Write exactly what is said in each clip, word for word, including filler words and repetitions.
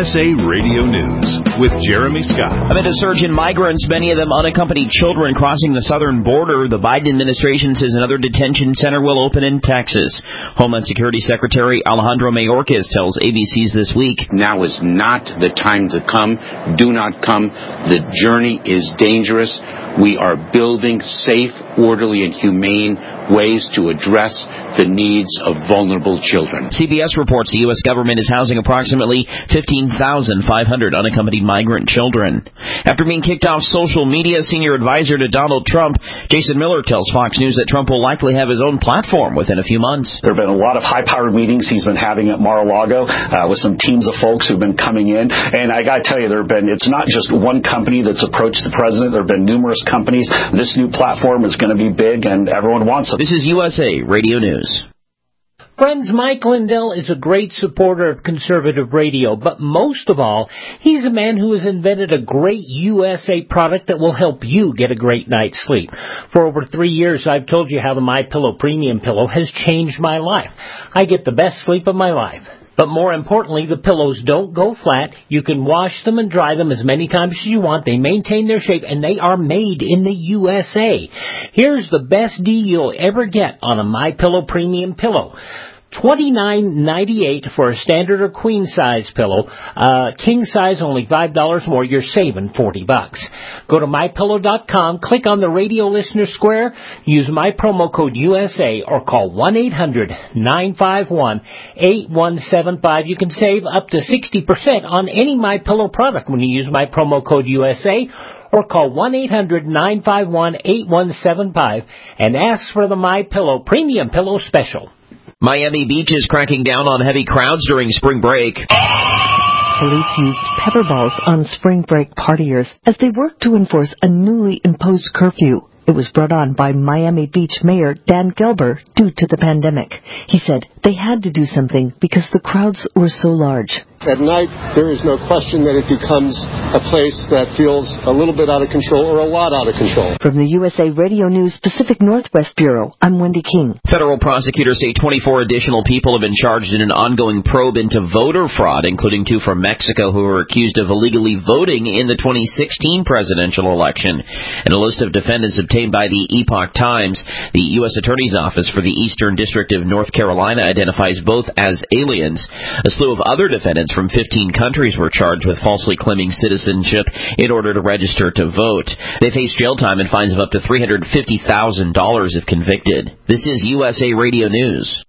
S A Radio News with Jeremy Scott. Amid a surge in migrants, many of them unaccompanied children crossing the southern border, the Biden administration says another detention center will open in Texas. Homeland Security Secretary Alejandro Mayorkas tells A B C's This Week. Now is not the time to come. Do not come. The journey is dangerous. We are building safe, orderly, and humane ways to address the needs of vulnerable children. C B S reports the U S government is housing approximately fifteen thousand five hundred unaccompanied migrant children. After being kicked off social media, senior advisor to Donald Trump, Jason Miller tells Fox News that Trump will likely have his own platform within a few months. There have been a lot of high-powered meetings he's been having at Mar-a-Lago uh, with some teams of folks who've been coming in. And I got to tell you, there have been, it's not just one company that's approached the president. There have been numerous companies. This new platform is going to be big, and everyone wants it. This is U S A Radio News. Friends, Mike Lindell is a great supporter of conservative radio, but most of all, he's a man who has invented a great U S A product that will help you get a great night's sleep. For over three years, I've told you how the MyPillow Premium Pillow has changed my life. I get the best sleep of my life. But more importantly, the pillows don't go flat. You can wash them and dry them as many times as you want. They maintain their shape, and they are made in the U S A. Here's the best deal you'll ever get on a MyPillow Premium Pillow. twenty-nine ninety-eight for a standard or queen size pillow. Uh, king size only five dollars more. You're saving forty bucks. Go to my pillow dot com, click on the radio listener square, use my promo code U S A or call one eight hundred nine five one eight one seven five. You can save up to sixty percent on any MyPillow product when you use my promo code U S A. Or call one eight hundred nine five one eight one seven five and ask for the MyPillow Premium Pillow Special. Miami Beach is cracking down on heavy crowds during spring break. Police used pepper balls on spring break partiers as they worked to enforce a newly imposed curfew. It was brought on by Miami Beach Mayor Dan Gelber due to the pandemic. He said they had to do something because the crowds were so large. At night, there is no question that it becomes a place that feels a little bit out of control or a lot out of control. From the U S A Radio News Pacific Northwest Bureau, I'm Wendy King. Federal prosecutors say twenty-four additional people have been charged in an ongoing probe into voter fraud, including two from Mexico who were accused of illegally voting in the twenty sixteen presidential election. In a list of defendants obtained by the Epoch Times, the U S Attorney's Office for the Eastern District of North Carolina identifies both as aliens. A slew of other defendants from fifteen countries were charged with falsely claiming citizenship in order to register to vote. They face jail time and fines of up to three hundred fifty thousand dollars if convicted. This is U S A Radio News.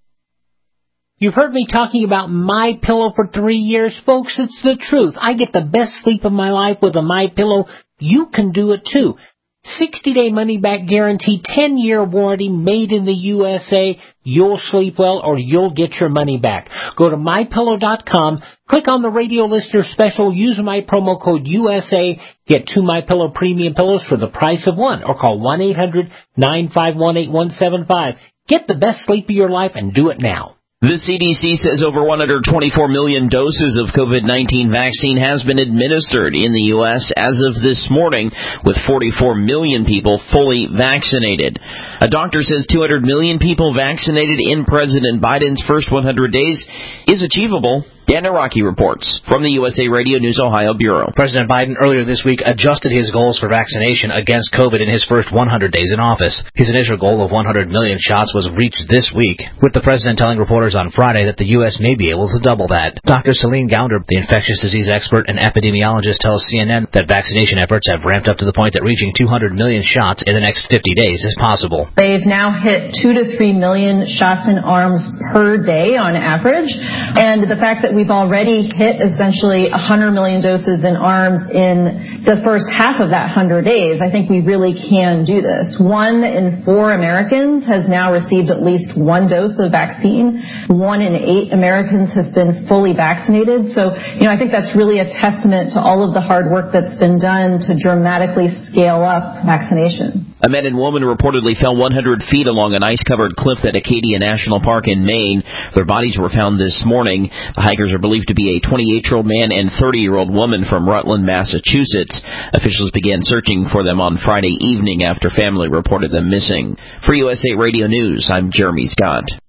You've heard me talking about MyPillow for three years, folks. It's the truth. I get the best sleep of my life with a MyPillow. You can do it too. sixty-day money-back guarantee, ten-year warranty, made in the U S A. You'll sleep well or you'll get your money back. Go to my pillow dot com, click on the radio listener special, use my promo code U S A, get two MyPillow Premium Pillows for the price of one, or call one eight hundred nine five one eight one seven five. Get the best sleep of your life and do it now. The C D C says over one hundred twenty-four million doses of COVID nineteen vaccine has been administered in the U S as of this morning, with forty-four million people fully vaccinated. A doctor says two hundred million people vaccinated in President Biden's first one hundred days is achievable. Dan Araki reports from the U S A Radio News Ohio Bureau. President Biden earlier this week adjusted his goals for vaccination against COVID in his first one hundred days in office. His initial goal of one hundred million shots was reached this week, with the president telling reporters on Friday that the U S may be able to double that. Doctor Celine Gounder, the infectious disease expert and epidemiologist, tells C N N that vaccination efforts have ramped up to the point that reaching two hundred million shots in the next fifty days is possible. They've now hit two to three million shots in arms per day on average, and the fact that we've already hit essentially one hundred million doses in arms in the first half of that one hundred days, I think we really can do this. One in four Americans has now received at least one dose of vaccine. One in eight Americans has been fully vaccinated. So, you know, I think that's really a testament to all of the hard work that's been done to dramatically scale up vaccination. A man and woman reportedly fell one hundred feet along an ice-covered cliff at Acadia National Park in Maine. Their bodies were found this morning. The hikers are believed to be a twenty-eight-year-old man and thirty-year-old woman from Rutland, Massachusetts. Officials began searching for them on Friday evening after family reported them missing. For U S A Radio News, I'm Jeremy Scott.